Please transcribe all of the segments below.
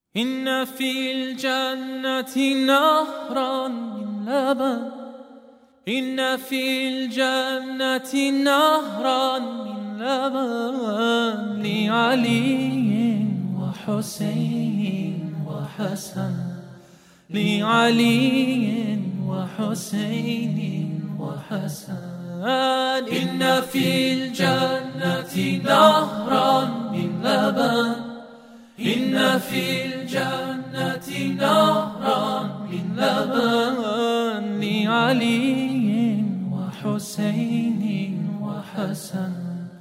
إن في الجنة نهرا من لبن، إن في الجنة نهرا من لبن لعلي وحسين وحسن، لعلي وحسين وحسن. إن في الجنة نهرا من لبن، إن في الجنة نهرا من لبن لعلي وحسين وحسن،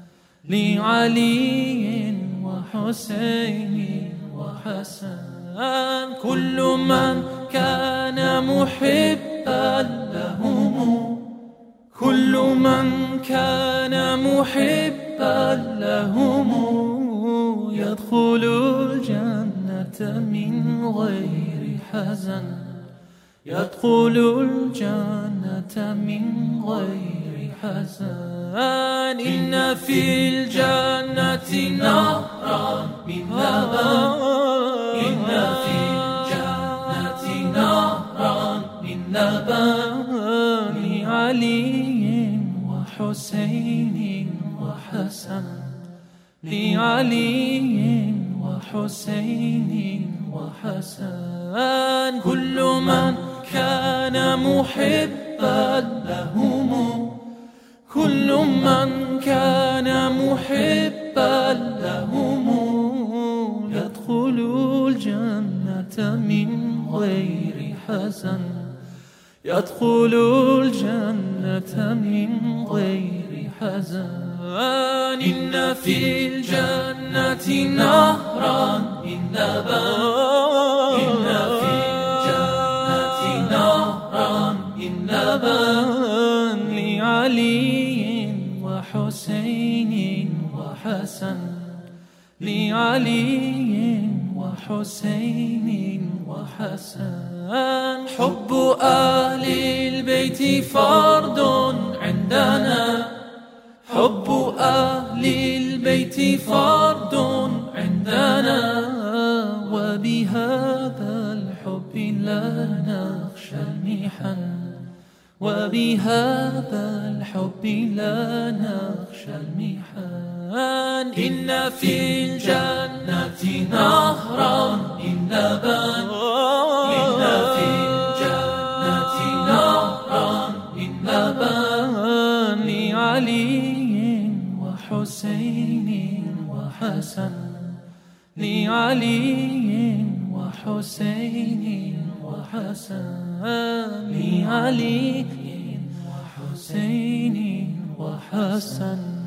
لعلي وحسين وحسن. كل من كان محبا لهم، كل من كان محبا لهم يدخل الجنة من غير حزن، يدخل الجنة من غير حزن. إن في الجنة نهرا من لبن، إن في الجنة نهرا من لبن لعلي وحسين وحسن، لعلي وحسين وحسن. كل من كان محبا لهم، كل من كان محبا لهم يدخل الجنة من غير حزن، يدخل الجنة من غير حزن. إن في الجنة نهرا من لبن، إن في الجنة نهرا من لبن لعلي وحسين وحسن، لعلي وحسين وحسن. حب أهل البيت فرض عندنا، حب أهل البيت فرض عندنا، وبهذا الحب لا نخشى المحن، وبهذا الحب لا نخشى المحن. إن في الجنة نهرا من لبن، إن في الجنة نهرا من لبن لعلي وحسين وحسن، لعلي وحسين وحسن، لعلي وحسين وحسن.